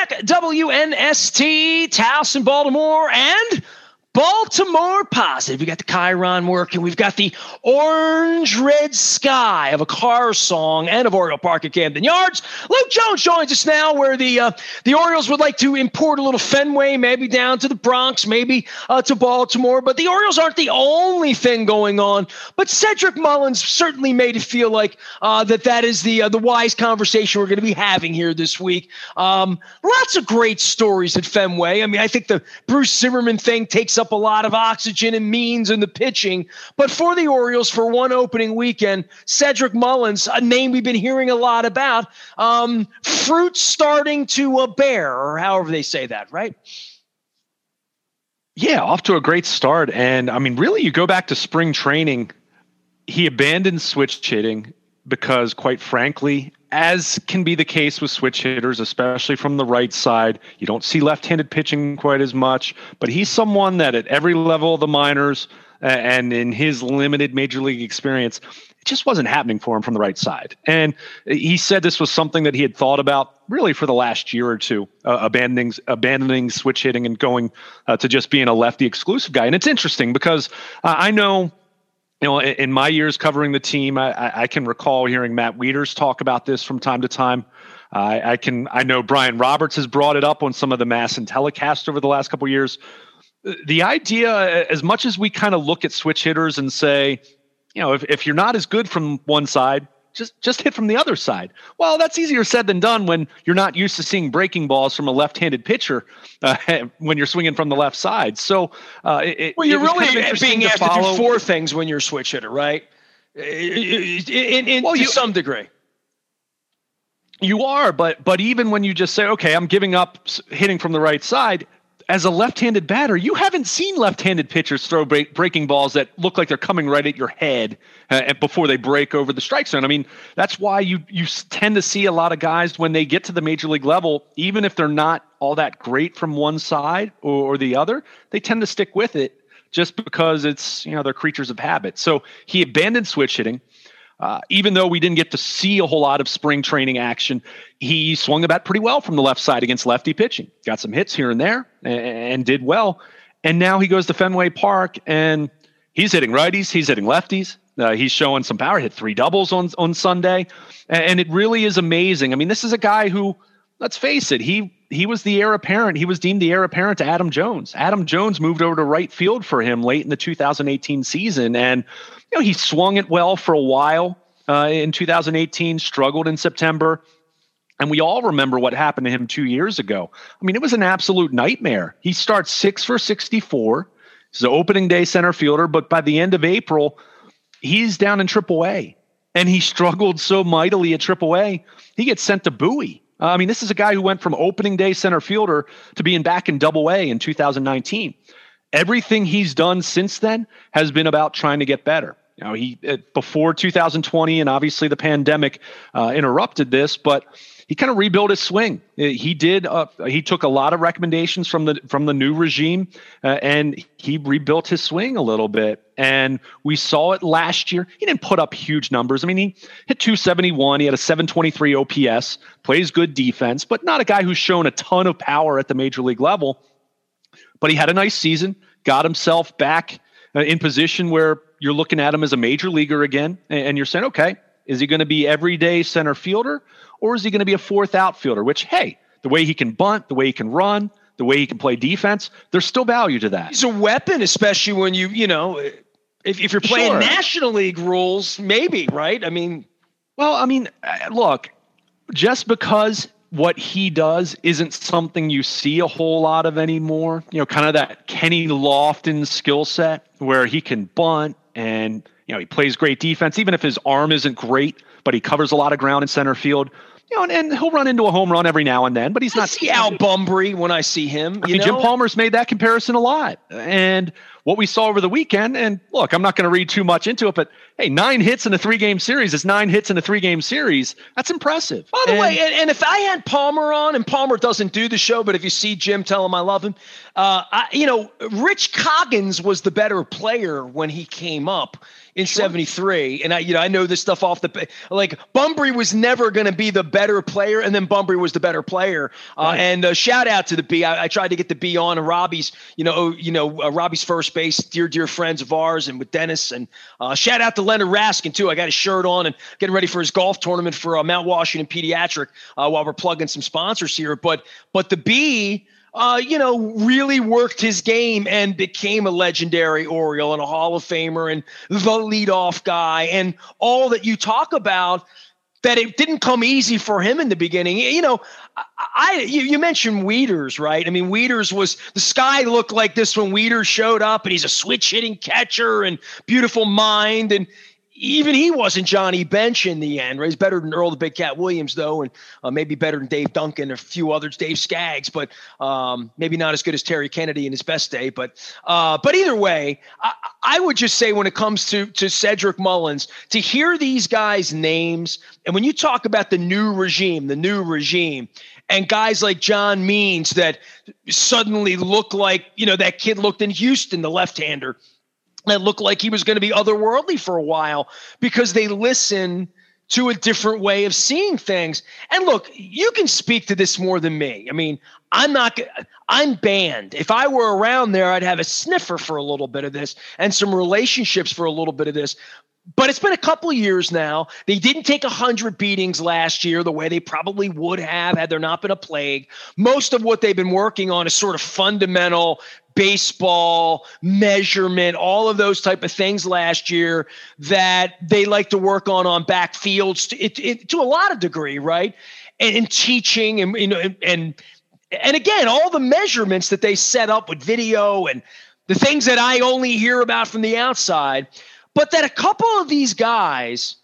back. WNST, Towson, Baltimore, and Baltimore Positive. We got the Chiron working. We've got the orange-red sky of a car song and of Oriole Park at Camden Yards. Luke Jones joins us now, where the Orioles would like to import a little Fenway, maybe down to the Bronx, maybe to Baltimore. But the Orioles aren't the only thing going on. But Cedric Mullins certainly made it feel like that is the wise conversation we're going to be having here this week. Lots of great stories at Fenway. I mean, I think the Bruce Zimmerman thing takes up a lot of oxygen and means in the pitching. But for the Orioles, for one opening weekend, Cedric Mullins, a name we've been hearing a lot about, fruit starting to bear, or however they say that, right? Yeah, off to a great start. And I mean, really, you go back to spring training, he abandoned switch hitting because, quite frankly, as can be the case with switch hitters, especially from the right side, you don't see left-handed pitching quite as much, but he's someone that at every level of the minors and in his limited major league experience, it just wasn't happening for him from the right side. And he said this was something that he had thought about really for the last year or two, abandoning switch hitting and going to just being a lefty exclusive guy. And it's interesting because I know, in my years covering the team, I can recall hearing Matt Wieters talk about this from time to time. I know Brian Roberts has brought it up on some of the MASN telecasts over the last couple of years. The idea, as much as we kind of look at switch hitters and say, if you're not as good from one side, just hit from the other side. Well, that's easier said than done when you're not used to seeing breaking balls from a left-handed pitcher when you're swinging from the left side. So, you're really being asked to do four things when you're a switch hitter, right? To some degree. You are, but even when you just say, okay, I'm giving up hitting from the right side, as a left-handed batter, you haven't seen left-handed pitchers throw breaking balls that look like they're coming right at your head before they break over the strike zone. I mean, that's why you tend to see a lot of guys when they get to the major league level, even if they're not all that great from one side or the other, they tend to stick with it just because it's, they're creatures of habit. So he abandoned switch hitting. Even though we didn't get to see a whole lot of spring training action, he swung the bat pretty well from the left side against lefty pitching. Got some hits here and there and did well. And now he goes to Fenway Park and he's hitting righties, he's hitting lefties. He's showing some power, hit 3 doubles on Sunday. And it really is amazing. I mean, this is a guy who, let's face it, he was the heir apparent. He was deemed the heir apparent to Adam Jones. Adam Jones moved over to right field for him late in the 2018 season. And he swung it well for a while in 2018, struggled in September. And we all remember what happened to him 2 years ago. I mean, it was an absolute nightmare. He starts 6 for 64. He's an opening day center fielder, but by the end of April, he's down in AAA. And he struggled so mightily at AAA, he gets sent to Bowie. I mean, this is a guy who went from opening day center fielder to being back in AA in 2019. Everything he's done since then has been about trying to get better. He before 2020, and obviously the pandemic interrupted this, but he kind of rebuilt his swing. He did. He took a lot of recommendations from the new regime, and he rebuilt his swing a little bit. And we saw it last year. He didn't put up huge numbers. I mean, he hit 271. He had a 723 OPS. Plays good defense, but not a guy who's shown a ton of power at the major league level. But he had a nice season. Got himself back in position where you're looking at him as a major leaguer again, and you're saying, okay, is he going to be everyday center fielder, or is he going to be a fourth outfielder? Which, hey, the way he can bunt, the way he can run, the way he can play defense, there's still value to that. He's a weapon, especially when if you're playing National League rules, maybe, right? I mean, look, just because what he does isn't something you see a whole lot of anymore, kind of that Kenny Lofton skill set where he can bunt and, he plays great defense, even if his arm isn't great, but he covers a lot of ground in center field. And he'll run into a home run every now and then, but he's not. See Al Bumbry when I see him. Jim Palmer's made that comparison a lot. And what we saw over the weekend, and look, I'm not going to read too much into it, but hey, 9 hits in a 3-game series is 9 hits in a 3-game series. That's impressive. By the way, and if I had Palmer on, and Palmer doesn't do the show, but if you see Jim, tell him I love him. Rich Coggins was the better player when he came up in 73. And I know this stuff off the, like Bunbury was never going to be the better player. And then Bunbury was the better player. Right. And shout out to the B. I tried to get the B on, and Robbie's, Robbie's first base, dear friends of ours, and with Dennis, and shout out to Leonard Raskin too. I got his shirt on and getting ready for his golf tournament for Mount Washington Pediatric while we're plugging some sponsors here. But the B, really worked his game and became a legendary Oriole and a Hall of Famer and the leadoff guy, and all that you talk about, that it didn't come easy for him in the beginning. You mentioned Wieters, right? I mean, Wieters was, the sky looked like this when Wieters showed up, and he's a switch hitting catcher and beautiful mind. And even he wasn't Johnny Bench in the end, right? He's better than Earl the Big Cat Williams, though, and maybe better than Dave Duncan or a few others, Dave Skaggs, but maybe not as good as Terry Kennedy in his best day. But either way, I would just say when it comes to Cedric Mullins, to hear these guys' names, and when you talk about the new regime, and guys like John Means that suddenly look like, that kid looked in Houston, the left-hander, that looked like he was going to be otherworldly for a while because they listen to a different way of seeing things. And look, you can speak to this more than me. I mean, I'm banned. If I were around there, I'd have a sniffer for a little bit of this and some relationships for a little bit of this. But it's been a couple of years now. They didn't take 100 beatings last year the way they probably would have had there not been a plague. Most of what they've been working on is sort of fundamental baseball measurement, all of those type of things last year that they like to work on backfields to a lot of degree, right? And teaching and again, all the measurements that they set up with video and the things that I only hear about from the outside. But that a couple of these guys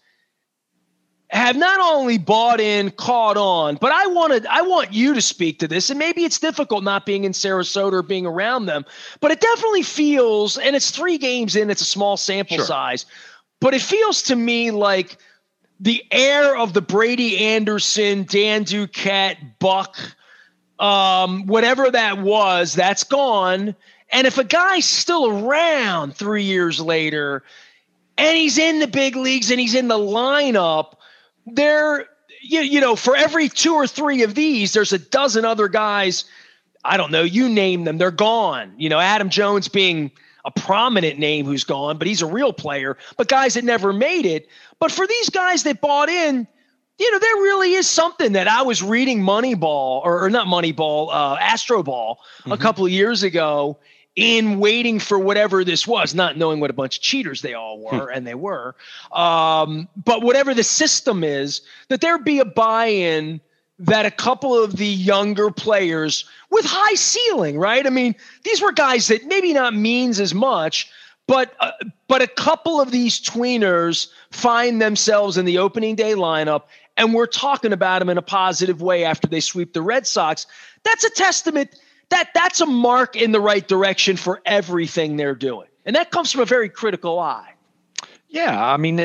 have not only bought in, caught on, but I want you to speak to this. And maybe it's difficult not being in Sarasota or being around them, but it definitely feels, and it's 3 games in, it's a small sample size, but it feels to me like the air of the Brady Anderson, Dan Duquette, Buck, whatever that was, that's gone. And if a guy's still around 3 years later, and he's in the big leagues and he's in the lineup, there, for every 2 or 3 of these, there's a dozen other guys. I don't know, you name them, they're gone. Adam Jones being a prominent name who's gone, but he's a real player, but guys that never made it. But for these guys that bought in, there really is something that I was reading Moneyball or not Moneyball, Astro Ball a couple of years ago, in waiting for whatever this was, not knowing what a bunch of cheaters they all were, and they were. But whatever the system is, that there be a buy-in that a couple of the younger players with high ceiling, right? I mean, these were guys that maybe not means as much, but a couple of these tweeners find themselves in the opening day lineup, and we're talking about them in a positive way after they sweep the Red Sox. That's a testament that's a mark in the right direction for everything they're doing. And that comes from a very critical eye. Yeah, I mean,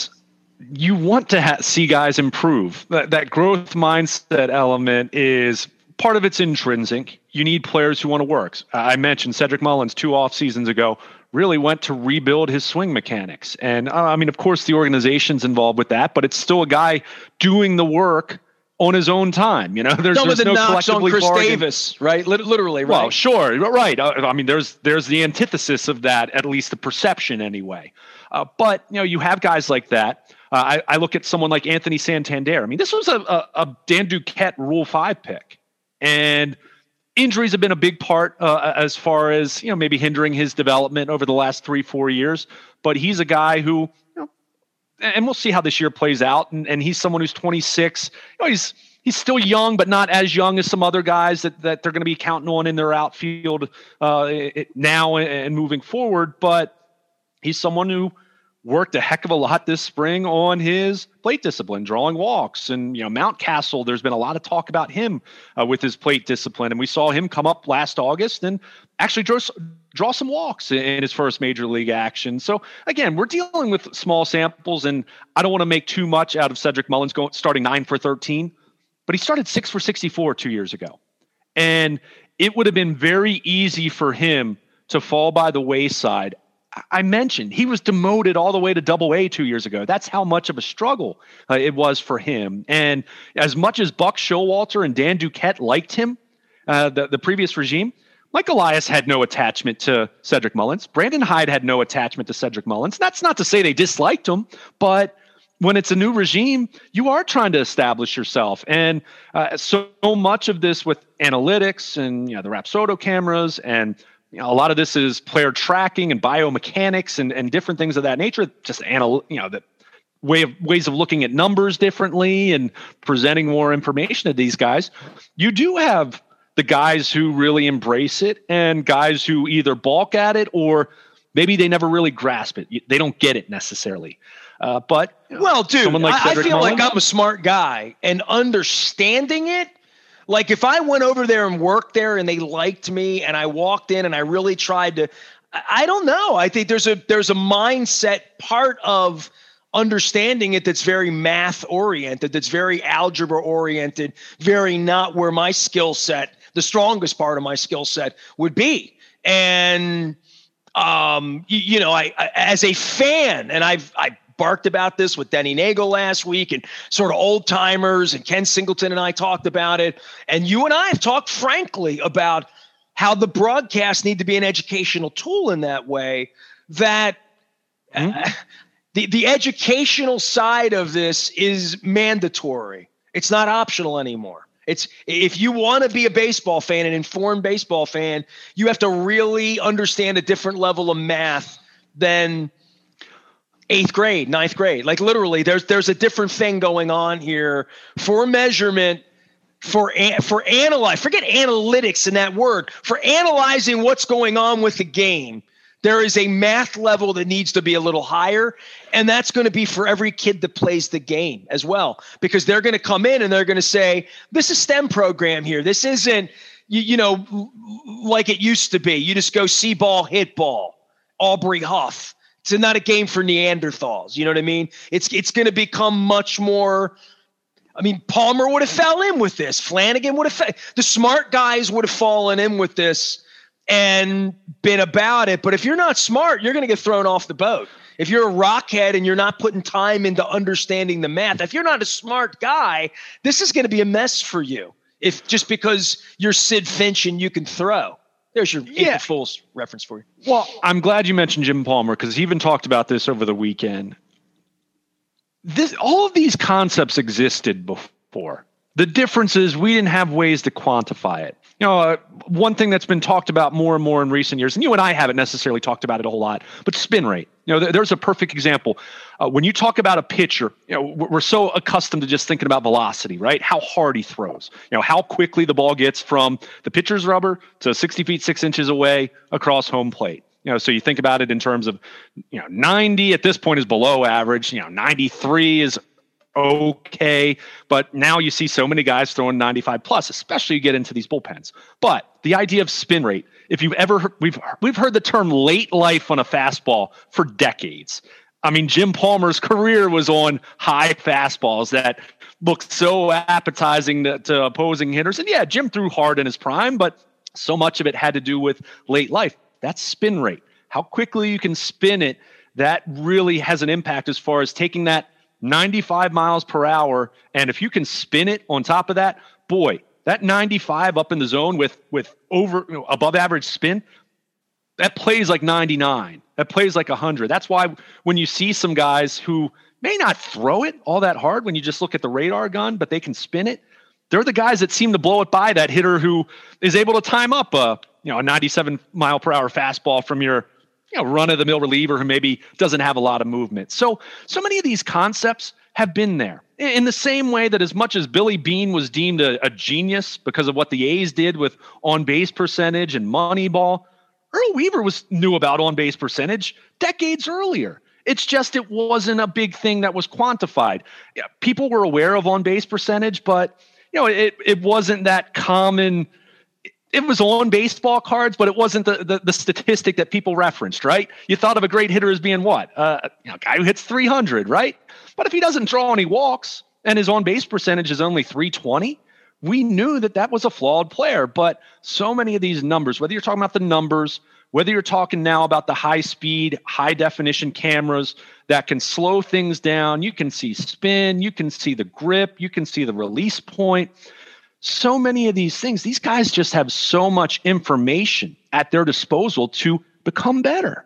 you want to see guys improve. That growth mindset element is part of it's intrinsic. You need players who want to work. I mentioned Cedric Mullins 2 off seasons ago really went to rebuild his swing mechanics. And of course the organization's involved with that, but it's still a guy doing the work on his own time. There's no collectively on Chris bargain. Davis, right? Literally, right? Well, sure, right. There's the antithesis of that, at least the perception anyway. But you have guys like that. I look at someone like Anthony Santander. I mean, this was a Dan Duquette Rule 5 pick, and injuries have been a big part as far as maybe hindering his development over the last 3-4 years. But he's a guy who. And we'll see how this year plays out. And he's someone who's 26. He's still young, but not as young as some other guys that they're going to be counting on in their outfield now and moving forward. But he's someone who worked a heck of a lot this spring on his plate discipline, drawing walks. And, Mountcastle, there's been a lot of talk about him with his plate discipline. And we saw him come up last August and actually draw some walks in his first major league action. So again, we're dealing with small samples, and I don't want to make too much out of Cedric Mullins starting 9 for 13, but he started 6 for 64 2 years ago. And it would have been very easy for him to fall by the wayside. I mentioned he was demoted all the way to Double-A 2 years ago. That's how much of a struggle it was for him. And as much as Buck Showalter and Dan Duquette liked him, the previous regime, Mike Elias had no attachment to Cedric Mullins. Brandon Hyde had no attachment to Cedric Mullins. That's not to say they disliked him, but when it's a new regime, you are trying to establish yourself. And so much of this with analytics and the Rapsodo cameras, and a lot of this is player tracking and biomechanics and different things of that nature. Just the ways of looking at numbers differently and presenting more information to these guys. You do have the guys who really embrace it and guys who either balk at it or maybe they never really grasp it. They don't get it necessarily. Well, dude, someone like I feel Mullins, like I'm a smart guy, and understanding it, like if I went over there and worked there and they liked me and I walked in and I really tried to, I don't know. I think there's a mindset part of understanding it that's very math oriented, that's very algebra oriented, very not where my skill set, the strongest part of my skill set would be. And, I as a fan, and I barked about this with Denny Nagel last week and sort of old timers, and Ken Singleton and I talked about it. And you and I have talked frankly about how the broadcasts need to be an educational tool in that way, that the educational side of this is mandatory. It's not optional anymore. It's if you want to be a baseball fan, an informed baseball fan, you have to really understand a different level of math than 8th grade, 9th grade. Like literally, there's a different thing going on here for measurement, for analyze. Forget analytics in that word. For analyzing what's going on with the game, there is a math level that needs to be a little higher, and that's going to be for every kid that plays the game as well, because they're going to come in and they're going to say, this is STEM program here. This isn't, like it used to be. You just go see ball, hit ball, Aubrey Huff. It's not a game for Neanderthals. You know what I mean? It's going to become much more. I mean, Palmer would have fell in with this. Flanagan would have. The smart guys would have fallen in with this and been about it. But if you're not smart, you're going to get thrown off the boat. If you're a rockhead and you're not putting time into understanding the math, if you're not a smart guy, this is going to be a mess for you. If just because you're Sid Finch and you can throw. There's your April Fool's reference for you. Well, I'm glad you mentioned Jim Palmer, because he even talked about this over the weekend. All of these concepts existed before. The difference is we didn't have ways to quantify it. One thing that's been talked about more and more in recent years, and you and I haven't necessarily talked about it a whole lot, but spin rate. There's a perfect example. When you talk about a pitcher, we're so accustomed to just thinking about velocity, right? How hard he throws, how quickly the ball gets from the pitcher's rubber to 60 feet, 6 inches away across home plate. So you think about it in terms of, 90 at this point is below average, 93 is okay, but now you see so many guys throwing 95 plus, especially you get into these bullpens. But the idea of spin rate, if you've ever heard, we've heard the term late life on a fastball for decades. I mean, Jim Palmer's career was on high fastballs that looked so appetizing to opposing hitters. And yeah, Jim threw hard in his prime, but so much of it had to do with late life. That's spin rate. How quickly you can spin it, that really has an impact as far as taking that 95 miles per hour. And if you can spin it on top of that, boy, that 95 up in the zone with above average spin, that plays like 99. That plays like 100. That's why when you see some guys who may not throw it all that hard when you just look at the radar gun, but they can spin it, they're the guys that seem to blow it by that hitter who is able to time up a 97 mile per hour fastball from your run-of-the-mill reliever who maybe doesn't have a lot of movement. So many of these concepts have been there. In the same way that as much as Billy Beane was deemed a genius because of what the A's did with on-base percentage and Moneyball, Earl Weaver knew about on-base percentage decades earlier. It's just it wasn't a big thing that was quantified. Yeah, people were aware of on-base percentage, but it wasn't that common. It was on baseball cards, but it wasn't the statistic that people referenced, right? You thought of a great hitter as being what? A guy who hits 300, right? But if he doesn't draw any walks and his on-base percentage is only 320, we knew that was a flawed player. But so many of these numbers, whether you're talking about the numbers, whether you're talking now about the high-speed, high-definition cameras that can slow things down, you can see spin, you can see the grip, you can see the release point. So many of these things, these guys just have so much information at their disposal to become better.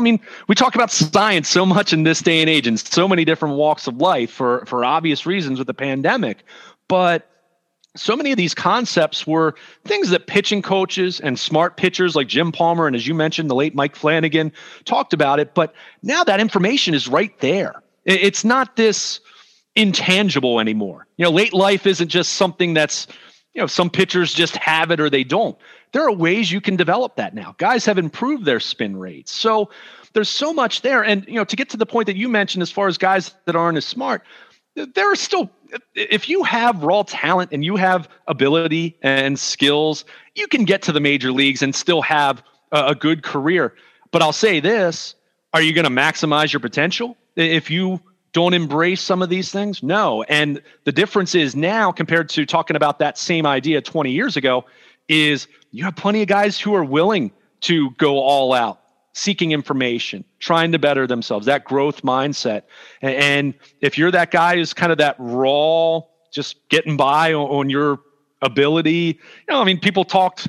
We talk about science so much in this day and age in so many different walks of life for obvious reasons with the pandemic. But so many of these concepts were things that pitching coaches and smart pitchers like Jim Palmer and, as you mentioned, the late Mike Flanagan talked about it. But now that information is right there. It's not this intangible anymore. Late life isn't just something that's, some pitchers just have it or they don't. There are ways you can develop that now. Guys have improved their spin rates. So there's so much there. And, to get to the point that you mentioned, as far as guys that aren't as smart, there are still, if you have raw talent and you have ability and skills, you can get to the major leagues and still have a good career. But I'll say this, are you going to maximize your potential if you don't embrace some of these things? No. And the difference is now, compared to talking about that same idea 20 years ago, is you have plenty of guys who are willing to go all out, seeking information, trying to better themselves, that growth mindset. And if you're that guy who's kind of that raw, just getting by on your ability, people talked.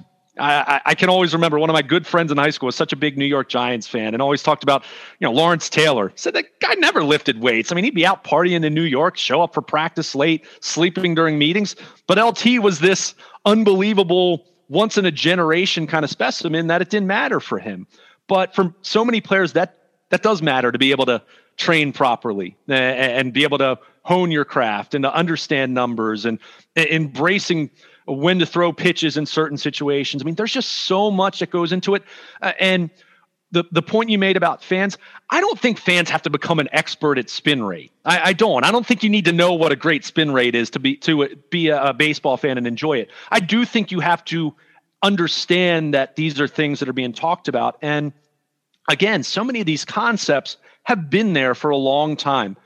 I can always remember one of my good friends in high school was such a big New York Giants fan and always talked about, Lawrence Taylor. He said that guy never lifted weights. He'd be out partying in New York, show up for practice late, sleeping during meetings. But LT was this unbelievable, once in a generation kind of specimen that it didn't matter for him. But for so many players, that does matter, to be able to train properly and be able to hone your craft and to understand numbers and embracing when to throw pitches in certain situations. There's just so much that goes into it. And the point you made about fans, I don't think fans have to become an expert at spin rate. I don't think you need to know what a great spin rate is to be a baseball fan and enjoy it. I do think you have to understand that these are things that are being talked about. And again, so many of these concepts have been there for a long time.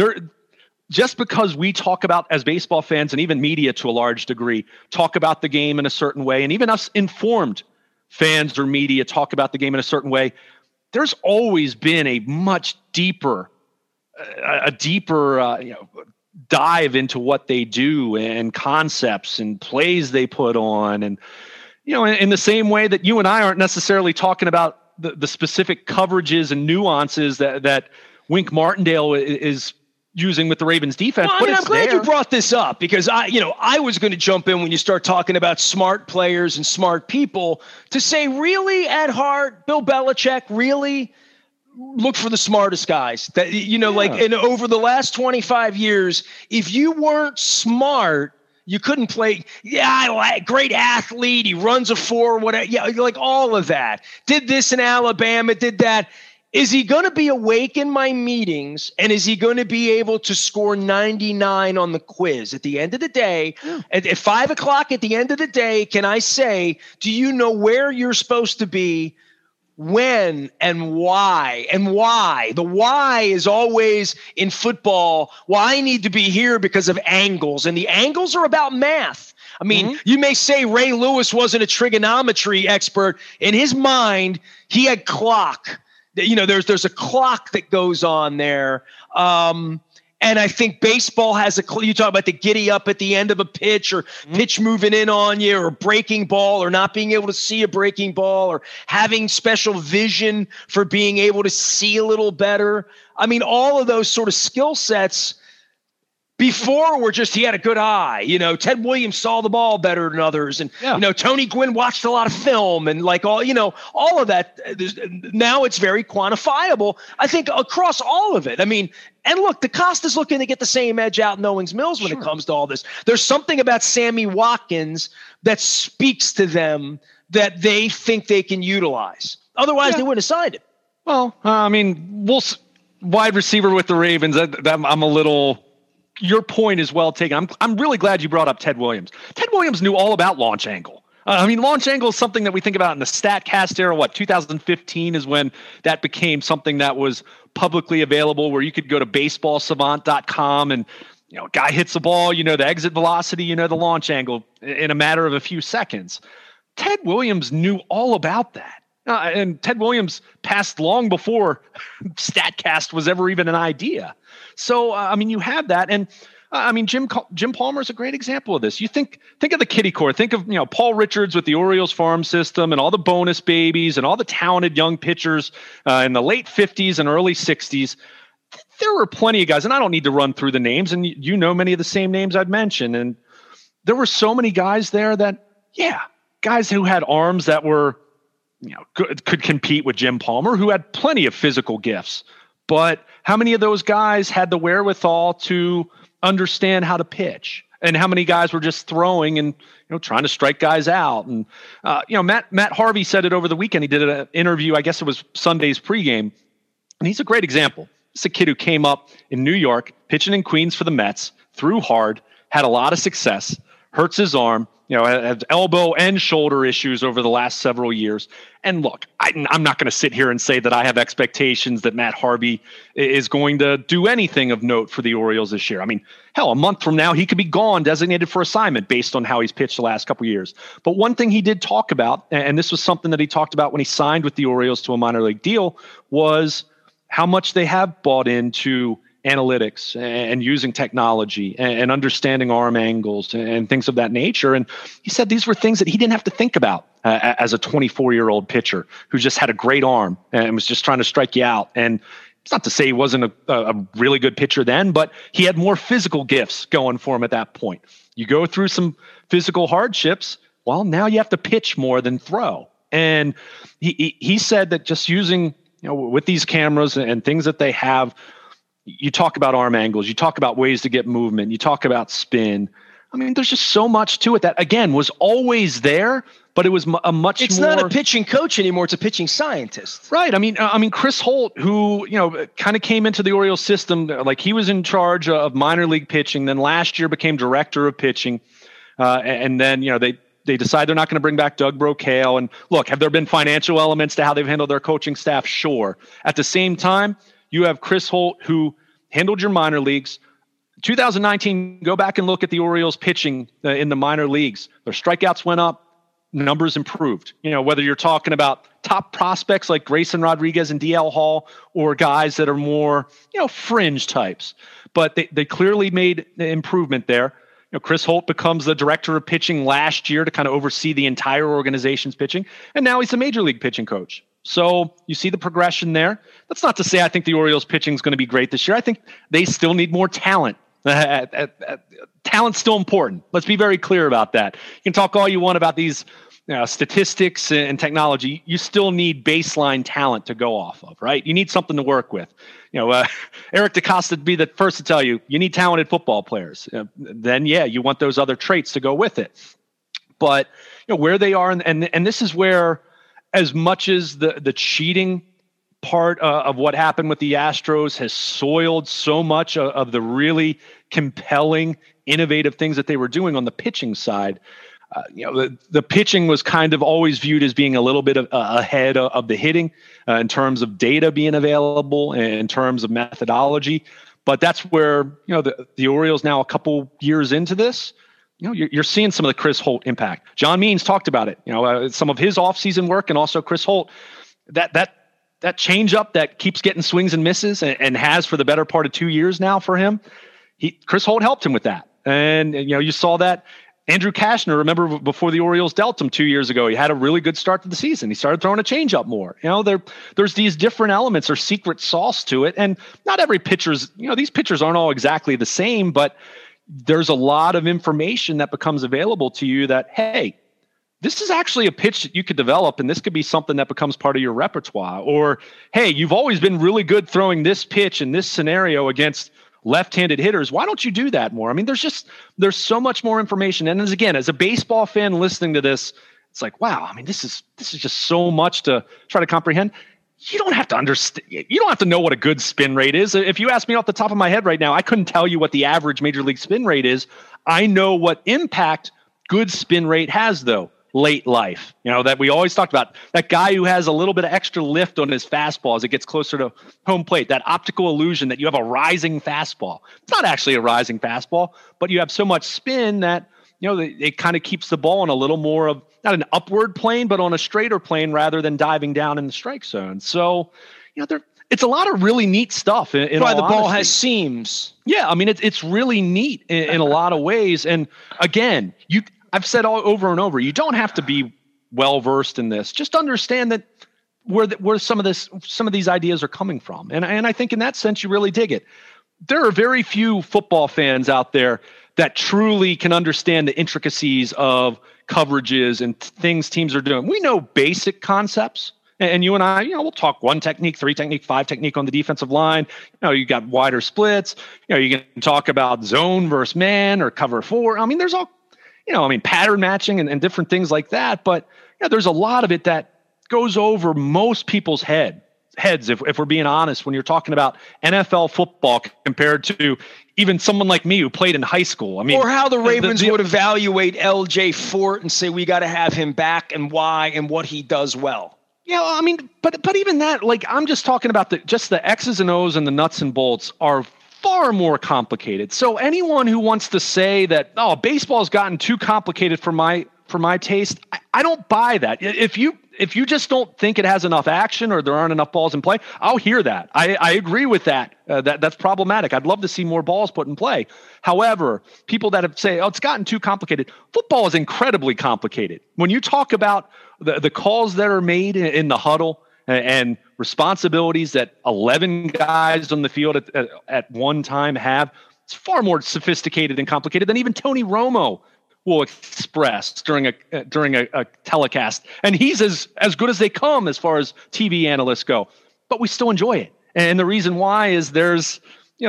Just because we talk about, as baseball fans and even media to a large degree, talk about the game in a certain way, and even us informed fans or media talk about the game in a certain way, there's always been a much deeper, dive into what they do and concepts and plays they put on. And, in the same way that you and I aren't necessarily talking about the specific coverages and nuances that Wink Martindale is using with the Ravens defense. Well, I'm glad you brought this up, because I was going to jump in when you start talking about smart players and smart people to say, really, at heart, Bill Belichick really look for the smartest guys that, and over the last 25 years, if you weren't smart, you couldn't play. Yeah, great athlete. He runs a 4, whatever. Yeah, like all of that. Did this in Alabama, did that. Is he going to be awake in my meetings, and is he going to be able to score 99 on the quiz at the end of the day? At 5 o'clock at the end of the day, can I say, do you know where you're supposed to be, when, and why? And why? The why is always in football. Well, I need to be here because of angles, and the angles are about math. You may say Ray Lewis wasn't a trigonometry expert. In his mind, he had clock. There's a clock that goes on there. And I think baseball has you talk about the giddy up at the end of a pitch, or pitch moving in on you, or breaking ball, or not being able to see a breaking ball, or having special vision for being able to see a little better. All of those sort of skill sets before were just, he had a good eye. Ted Williams saw the ball better than others. And, Tony Gwynn watched a lot of film, and all of that. Now it's very quantifiable, I think, across all of it. And look, DeCosta's looking to get the same edge out in Owings Mills when it comes to all this. There's something about Sammy Watkins that speaks to them that they think they can utilize. Otherwise, they wouldn't have signed it. Well, wide receiver with the Ravens. I'm a little. Your point is well taken. I'm really glad you brought up Ted Williams. Ted Williams knew all about launch angle. Launch angle is something that we think about in the StatCast era. 2015 is when that became something that was publicly available, where you could go to baseballsavant.com and, guy hits the ball, the exit velocity, the launch angle in a matter of a few seconds. Ted Williams knew all about that. And Ted Williams passed long before StatCast was ever even an idea. So, you have that. And Jim Palmer is a great example of this. You think of the kiddie core. Think of, Paul Richards with the Orioles farm system and all the bonus babies and all the talented young pitchers in the late 50s and early 60s. There were plenty of guys, and I don't need to run through the names, and many of the same names I'd mentioned. And there were so many guys there that, guys who had arms that were, could compete with Jim Palmer, who had plenty of physical gifts. But how many of those guys had the wherewithal to understand how to pitch? And how many guys were just throwing and trying to strike guys out? And Matt Harvey said it over the weekend. He did an interview, I guess it was Sunday's pregame, and he's a great example. It's a kid who came up in New York, pitching in Queens for the Mets, threw hard, had a lot of success, hurts his arm, had elbow and shoulder issues over the last several years. And look, I'm not going to sit here and say that I have expectations that Matt Harvey is going to do anything of note for the Orioles this year. Hell, a month from now, he could be gone, designated for assignment based on how he's pitched the last couple of years. But one thing he did talk about, and this was something that he talked about when he signed with the Orioles to a minor league deal, was how much they have bought into analytics and using technology and understanding arm angles and things of that nature. And he said these were things that he didn't have to think about as a 24-year-old pitcher who just had a great arm and was just trying to strike you out. And it's not to say he wasn't a really good pitcher then, but he had more physical gifts going for him at that point. You go through some physical hardships, well, now you have to pitch more than throw. And he said that just using, with these cameras and things that they have, you talk about arm angles, you talk about ways to get movement, you talk about spin. There's just so much to it that, again, was always there, but it was a much It's more... not a pitching coach anymore. It's a pitching scientist. Right. Chris Holt, who, kind of came into the Orioles system, like he was in charge of minor league pitching, then last year became director of pitching. And then, they decide they're not going to bring back Doug Brocail. And look, have there been financial elements to how they've handled their coaching staff? Sure. At the same time, you have Chris Holt, who handled your minor leagues. 2019, go back and look at the Orioles pitching in the minor leagues. Their strikeouts went up, numbers improved. Whether you're talking about top prospects like Grayson Rodriguez and DL Hall, or guys that are more, fringe types. But they clearly made improvement there. Chris Holt becomes the director of pitching last year to kind of oversee the entire organization's pitching. And now he's a major league pitching coach. So you see the progression there. That's not to say I think the Orioles pitching is going to be great this year. I think they still need more talent. Talent's still important. Let's be very clear about that. You can talk all you want about these statistics and technology. You still need baseline talent to go off of, right? You need something to work with. Eric DeCosta would be the first to tell you need talented football players. Then, you want those other traits to go with it. But where they are, and this is where, as much as the cheating part of what happened with the Astros has soiled so much of the really compelling, innovative things that they were doing on the pitching side, the pitching was kind of always viewed as being a little bit ahead of the hitting in terms of data being available and in terms of methodology. But that's where, the Orioles now, a couple years into this, you're seeing some of the Chris Holt impact. John Means talked about it. Some of his offseason work, and also Chris Holt, that changeup that keeps getting swings and misses and has for the better part of 2 years now for him. Chris Holt helped him with that, and you saw that. Andrew Kashner, remember before the Orioles dealt him 2 years ago, he had a really good start to the season. He started throwing a changeup more. There's these different elements or secret sauce to it, and not every pitcher's. These pitchers aren't all exactly the same, but there's a lot of information that becomes available to you that, hey, this is actually a pitch that you could develop, and this could be something that becomes part of your repertoire. Or, hey, you've always been really good throwing this pitch in this scenario against left-handed hitters. Why don't you do that more? There's so much more information. And as a baseball fan listening to this, it's like, wow, this is just so much to try to comprehend. you don't have to understand. You don't have to know what a good spin rate is. If you ask me off the top of my head right now, I couldn't tell you what the average major league spin rate is. I know what impact good spin rate has, though. Late life, that we always talked about, that guy who has a little bit of extra lift on his fastball as it gets closer to home plate, that optical illusion that you have a rising fastball. It's not actually a rising fastball, but you have so much spin that, it kind of keeps the ball on a little more of not an upward plane, but on a straighter plane rather than diving down in the strike zone. So, it's a lot of really neat stuff. In why all the ball honesty. has seams. Yeah, I mean, it's really neat in a lot of ways. And again, I've said all over and over, you don't have to be well versed in this. Just understand that where some of these ideas are coming from. And I think in that sense, you really dig it. There are very few football fans out there that truly can understand the intricacies of coverages and things teams are doing. We know basic concepts. And you and I, we'll talk 1 technique, 3 technique, 5 technique on the defensive line. You got wider splits. You can talk about zone versus man or cover 4. I mean, there's all, pattern matching and different things like that. But there's a lot of it that goes over most people's heads, if we're being honest, when you're talking about NFL football compared to even someone like me who played in high school. I mean, or how the Ravens would evaluate LJ Fort and say, we got to have him back and why and what he does well. Yeah, I mean, but even that, like, I'm just talking about just the X's and O's and the nuts and bolts are far more complicated. So anyone who wants to say that, baseball's gotten too complicated for my taste, I don't buy that. If you just don't think it has enough action or there aren't enough balls in play, I'll hear that. I agree with that. That's problematic. I'd love to see more balls put in play. However, people that say, it's gotten too complicated. Football is incredibly complicated. When you talk about the calls that are made in the huddle and responsibilities that 11 guys on the field at one time have, it's far more sophisticated and complicated than even Tony Romo will express during a telecast. And he's as good as they come as far as TV analysts go, but we still enjoy it. And the reason why is there's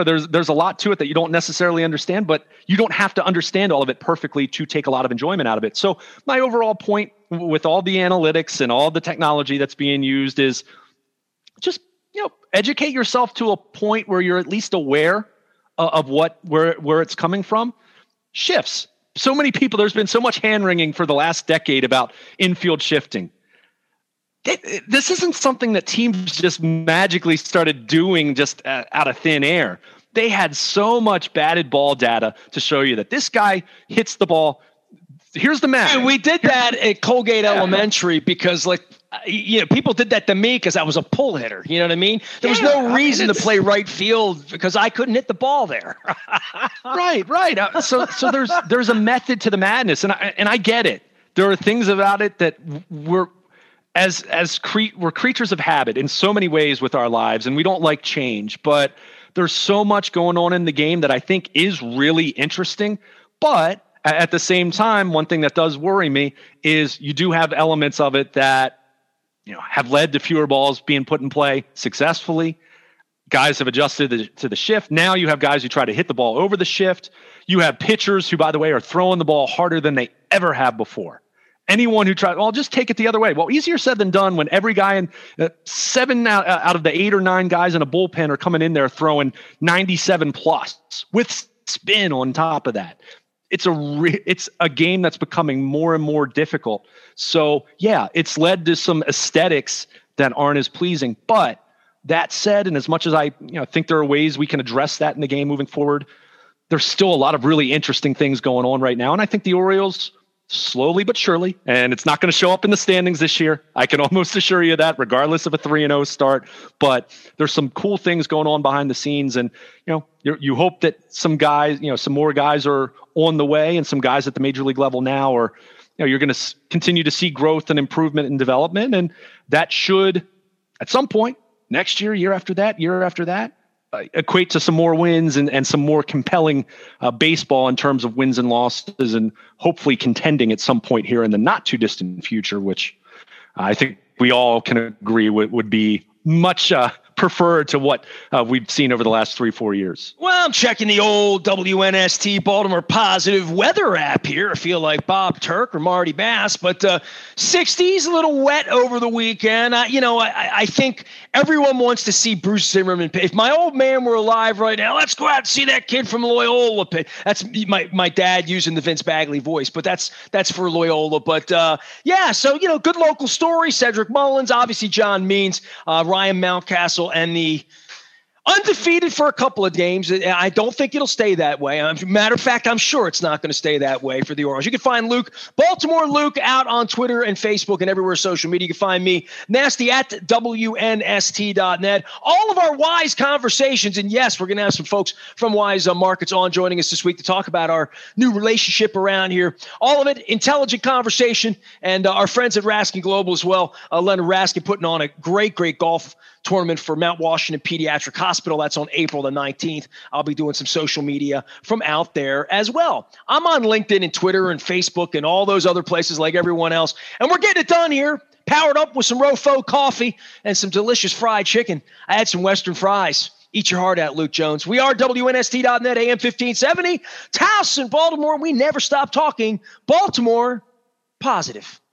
a lot to it that you don't necessarily understand, but you don't have to understand all of it perfectly to take a lot of enjoyment out of it. So my overall point with all the analytics and all the technology that's being used is just, educate yourself to a point where you're at least aware of where it's coming from. Shifts. So many people, there's been so much hand-wringing for the last decade about infield shifting. This isn't something that teams just magically started doing just out of thin air. They had so much batted ball data to show you that this guy hits the ball. Here's the math. And we did that at Colgate Elementary because, people did that to me because I was a pull hitter. You know what I mean? There was no reason to play right field because I couldn't hit the ball there. Right. So there's a method to the madness, and I get it. There are things about it that we're creatures of habit in so many ways with our lives, and we don't like change. But there's so much going on in the game that I think is really interesting. But at the same time, one thing that does worry me is you do have elements of it that have led to fewer balls being put in play successfully. Guys have adjusted to the shift. Now you have guys who try to hit the ball over the shift. You have pitchers who, by the way, are throwing the ball harder than they ever have before. Anyone who tries, just take it the other way. Well, easier said than done when every guy in 7 out of the 8 or 9 guys in a bullpen are coming in there throwing 97 plus with spin on top of that. It's a game that's becoming more and more difficult. So yeah, it's led to some aesthetics that aren't as pleasing. But that said, and as much as I think there are ways we can address that in the game moving forward, there's still a lot of really interesting things going on right now. And I think the Orioles, slowly but surely, and it's not going to show up in the standings this year, I can almost assure you that, regardless of a 3-0 start. But there's some cool things going on behind the scenes, and you hope that some guys, some more guys are on the way, and some guys at the major league level now are, you're going to continue to see growth and improvement and development, and that should, at some point next year after that, equate to some more wins and some more compelling baseball in terms of wins and losses, and hopefully contending at some point here in the not too distant future, which I think we all can agree would be much prefer to what we've seen over the last 3-4 years? Well, I'm checking the old WNST Baltimore Positive weather app here. I feel like Bob Turk or Marty Bass, but 60s, a little wet over the weekend. I think everyone wants to see Bruce Zimmerman. If my old man were alive right now, let's go out and see that kid from Loyola. That's my dad using the Vince Bagley voice, but that's for Loyola. But so good local story. Cedric Mullins, obviously John Means, Ryan Mountcastle, and the undefeated for a couple of games. I don't think it'll stay that way. Matter of fact, I'm sure it's not going to stay that way for the Orioles. You can find Luke, Baltimore Luke, out on Twitter and Facebook and everywhere social media. You can find me, Nasty, at WNST.net. All of our Wise conversations, and yes, we're going to have some folks from Wise Markets on joining us this week to talk about our new relationship around here. All of it, intelligent conversation, and our friends at Raskin Global as well. Leonard Raskin putting on a great golf tournament for Mount Washington Pediatric Hospital. That's on April the 19th. I'll be doing some social media from out there as well. I'm on LinkedIn and Twitter and Facebook and all those other places like everyone else. And we're getting it done here, powered up with some Rofo coffee and some delicious fried chicken. I had some Western fries. Eat your heart out, Luke Jones. We are WNST.net, AM 1570. Towson, Baltimore. We never stop talking Baltimore positive.